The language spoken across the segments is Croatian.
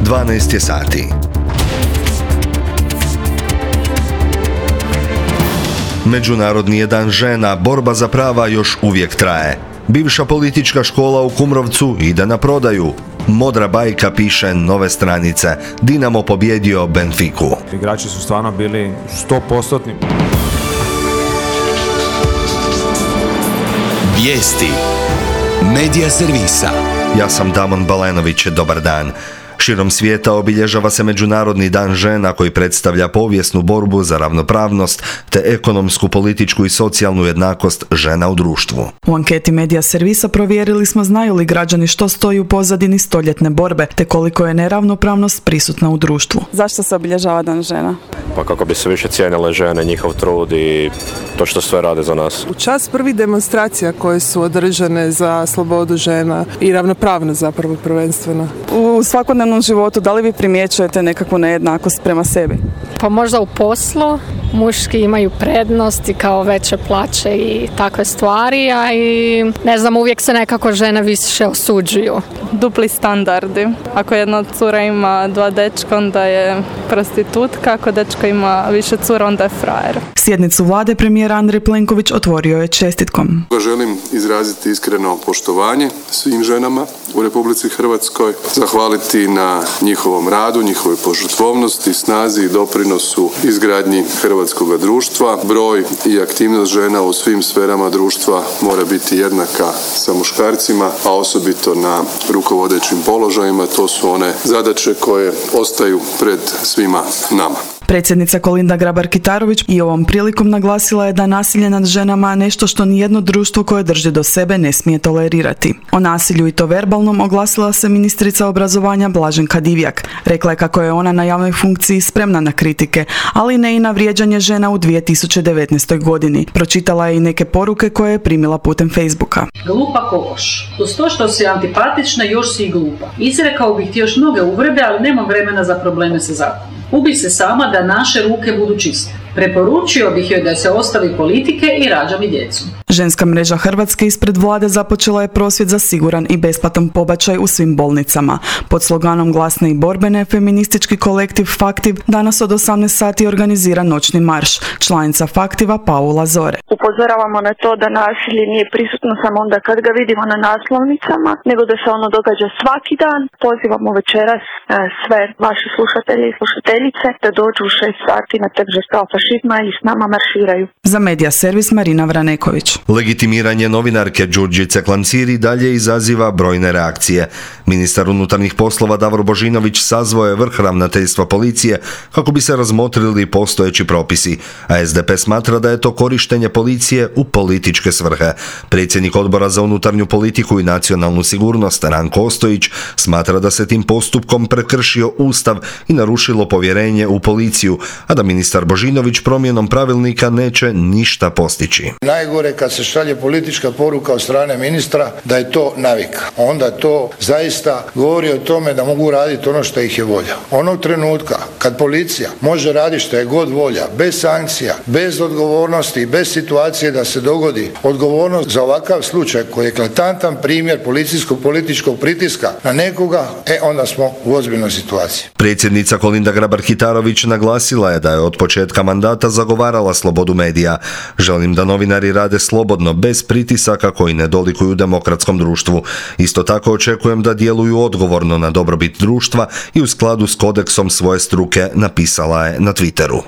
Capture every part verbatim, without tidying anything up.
dvanaest je sati. Međunarodni je dan žena, borba za prava još uvijek traje. Bivša politička škola u Kumrovcu ide na prodaju. Modra bajka piše nove stranice. Dinamo pobjedio Benfiku. Igrači su stvarno bili sto posto. Vijesti Medija servisa. Ja sam Damon Balenović, dobar dan. Širom svijeta obilježava se Međunarodni dan žena koji predstavlja povijesnu borbu za ravnopravnost te ekonomsku, političku i socijalnu jednakost žena u društvu. U anketi Medija servisa provjerili smo znaju li građani što stoji u pozadini stoljetne borbe te koliko je neravnopravnost prisutna u društvu. Zašto se obilježava dan žena? Pa kako bi se više cijenile žene, njihov trud i to što sve rade za nas. U čast prvih demonstracija koje su održane za slobodu žena i ravnopravnost zapravo prvenstveno. U svakodnevnom životu da li vi primjećujete nekakvu nejednakost prema sebi? Pa možda u poslu. Muški imaju prednosti kao veće plaće i takve stvari, a i ne znam, uvijek se nekako žene više osuđuju. Dupli standardi. Ako jedna cura ima dva dečka, onda je prostitutka, ako dečka ima više cura, onda je frajer. Sjednicu vlade premijer Andrej Plenković otvorio je čestitkom. Želim izraziti iskreno poštovanje svim ženama u Republici Hrvatskoj, zahvaliti na njihovom radu, njihovoj požrtvovnosti, snazi i doprinosu izgradnji hrvatskog društva. Broj i aktivnost žena u svim sferama društva mora biti jednaka sa muškarcima, a osobito na rukovodećim položajima. To su one zadaće koje ostaju pred svima nama. Predsjednica Kolinda Grabar-Kitarović i ovom prilikom naglasila je da nasilje nad ženama nešto što nijedno društvo koje drži do sebe ne smije tolerirati. O nasilju i to verbalnom oglasila se ministrica obrazovanja Blaženka Divjak. Rekla je kako je ona na javnoj funkciji spremna na kritike, ali ne i na vrijeđanje žena u dvije tisuće devetnaestoj godini. Pročitala je i neke poruke koje je primila putem Facebooka. Glupa kokoš. Uz to što si antipatična, još si i glupa. Izrekao bih ti još mnoge uvrede, ali nemam vremena za probleme sa zakonom. Ubi se sama da naše ruke budu čiste. Preporučio bih joj da se ostavi politike i rađa mi djecu. Ženska mreža Hrvatske ispred vlade započela je prosvjed za siguran i besplatan pobačaj u svim bolnicama. Pod sloganom glasne i borbene, feministički kolektiv Faktiv danas od osamnaest sati organizira noćni marš. Članica Faktiva Paula Zore. Upozoravamo na to da nasilje nije prisutno samo onda kad ga vidimo na naslovnicama, nego da se ono događa svaki dan. Pozivamo večeras sve vaše slušatelje i slušateljice da dođu u šest sati na Trg žrtava fašizma i s nama marširaju. Za Medija servis Marina Vraneković. Legitimiranje novinarke Đurđice Klancir dalje izaziva brojne reakcije. Ministar unutarnjih poslova Davor Božinović sazvao je vrh ravnateljstva policije kako bi se razmotrili postojeći propisi, a es de pe smatra da je to korištenje policije u političke svrhe. Predsjednik Odbora za unutarnju politiku i nacionalnu sigurnost Ranko Ostojić smatra da se tim postupkom prekršio Ustav i narušilo povjerenje u policiju, a da ministar Božinović promjenom pravilnika neće ništa postići. Najgore kad se šalje politička poruka od strane ministra da je to navika. Onda to zaista govori o tome da mogu raditi ono što ih je volja. Onog trenutka kad policija može raditi što je god volja, bez sankcija, bez odgovornosti i bez situacije da se dogodi odgovornost za ovakav slučaj koji je eklatantan primjer policijskog političkog pritiska na nekoga, e onda smo u ozbiljnoj situaciji. Predsjednica Kolinda Grabar-Kitarović naglasila je da je od početka mandata zagovarala slobodu medija. Želim da novinari rade slobodno, bez pritisaka koji ne dolikuju demokratskom društvu. Isto tako očekujem da djeluju odgovorno na dobrobit društva i u skladu s kodeksom svoje struke, napisala je na Twitteru.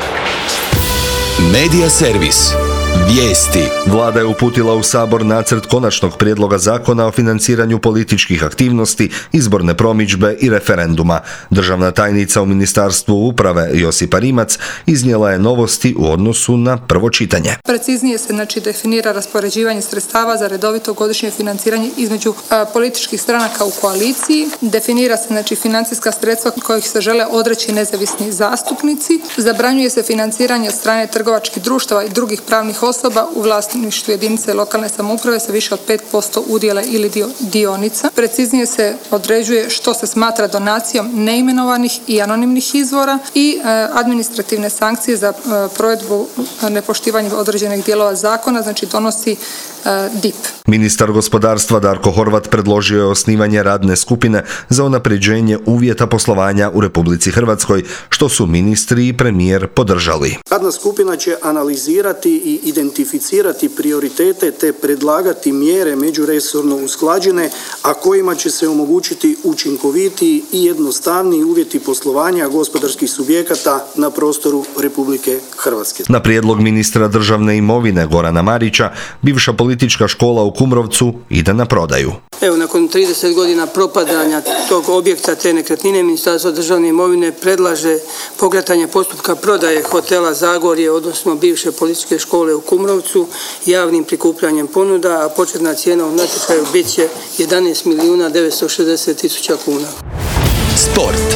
Medija servis. Vijesti. Vlada je uputila u Sabor nacrt konačnog prijedloga zakona o financiranju političkih aktivnosti, izborne promidžbe i referenduma. Državna tajnica u Ministarstvu uprave Josipa Rimac iznijela je novosti u odnosu na prvo čitanje. Preciznije se znači definira raspoređivanje sredstava za redovito godišnje financiranje između a, političkih stranaka u koaliciji. Definira se znači financijska sredstva kojih se žele odreći nezavisni zastupnici. Zabranjuje se financiranje od strane trgovačkih društava i drugih pravnih osoba u vlasništvu jedinice lokalne samouprave sa više od pet posto udjela ili dio, dionica. Preciznije se određuje što se smatra donacijom neimenovanih i anonimnih izvora i e, administrativne sankcije za e, provedbu nepoštivanja određenih dijelova zakona, znači donosi D I P. Ministar gospodarstva Darko Horvat predložio je osnivanje radne skupine za unapređenje uvjeta poslovanja u Republici Hrvatskoj, što su ministri i premijer podržali. Radna skupina će analizirati i identificirati prioritete te predlagati mjere međuresorno usklađene, a kojima će se omogućiti učinkovitiji i jednostavniji uvjeti poslovanja gospodarskih subjekata na prostoru Republike Hrvatske. Na prijedlog ministra državne imovine Gorana Marića, bivša politička škola u Kumrovcu ide na prodaju. Evo, nakon trideset godina propadanja tog objekta, te nekretnine, Ministarstvo državne imovine predlaže pokretanje postupka prodaje hotela Zagorje, odnosno bivše političke škole u Kumrovcu, javnim prikupljanjem ponuda, a početna cijena u natječaju bit će jedanaest milijuna devetsto šezdeset tisuća kuna. Sport.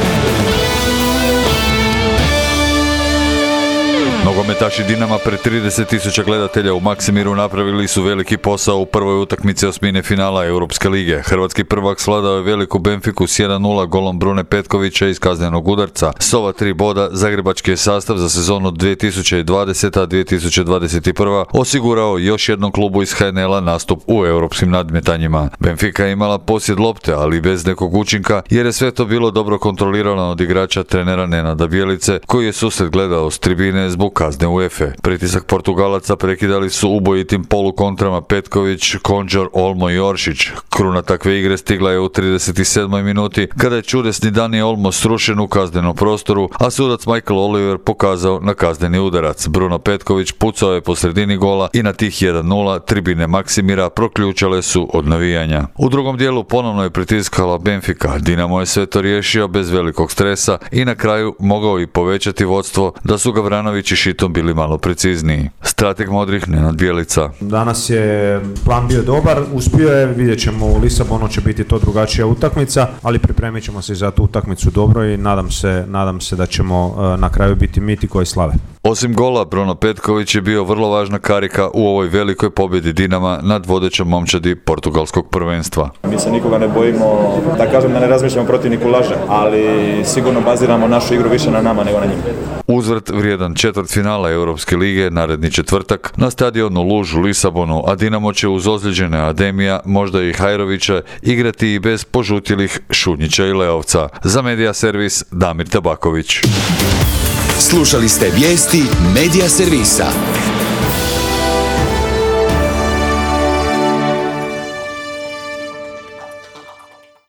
Nogometaši Dinama pred trideset tisuća gledatelja u Maksimiru napravili su veliki posao u prvoj utakmici osmine finala Europske lige. Hrvatski prvak svladao je veliku Benfiku s jedan nula golom Brune Petkovića iz kaznenog udarca. S ova tri boda zagrebački je sastav za sezonu dvije tisuće dvadeseta dvije tisuće dvadeset prva osigurao još jednom klubu iz H N L-a nastup u europskim nadmetanjima. Benfica je imala posjed lopte, ali bez nekog učinka, jer je sve to bilo dobro kontrolirano od igrača trenera Nenada Bjelice, koji je susret gledao s tribine zbog kazne UEFA. Pritisak Portugalaca prekidali su ubojitim polukontrama Petković, Konđor, Olmo i Oršić. Kruna takve igre stigla je u trideset sedmoj minuti, kada je čudesni Dani Olmo srušen u kaznenom prostoru, a sudac Michael Oliver pokazao na kazneni udarac. Bruno Petković pucao je po sredini gola i na tih jedan nula tribine Maksimira proključale su od navijanja. U drugom dijelu ponovno je pritiskala Benfica. Dinamo je sve to riješio bez velikog stresa i na kraju mogao i povećati vodstvo da su Gavranović i Šitom bili malo precizniji. Strateg modrih Nenad Bjelica. Danas je plan bio dobar, uspio je, vidjet ćemo u Lisabonu će biti to drugačija utakmica, ali pripremit ćemo se za tu utakmicu dobro i nadam se, nadam se da ćemo na kraju biti mi ti koji slave. Osim gola, Bruno Petković je bio vrlo važna karika u ovoj velikoj pobjedi Dinama nad vodećom momčadi portugalskog prvenstva. Mi se nikoga ne bojimo, da kažem da ne razmišljamo protivniku laže, ali sigurno baziramo našu igru više na nama nego na njima. Uzvrt vrijedan četvrtfinala Europske lige naredni četvrtak na stadionu Luž u Lisabonu, a Dinamo će uz ozlijeđene Ademija, možda i Hajrovića, igrati i bez požutilih Šunjića i Leovca. Za Medija servis Damir Tabaković. Slušali ste vijesti Medija servisa.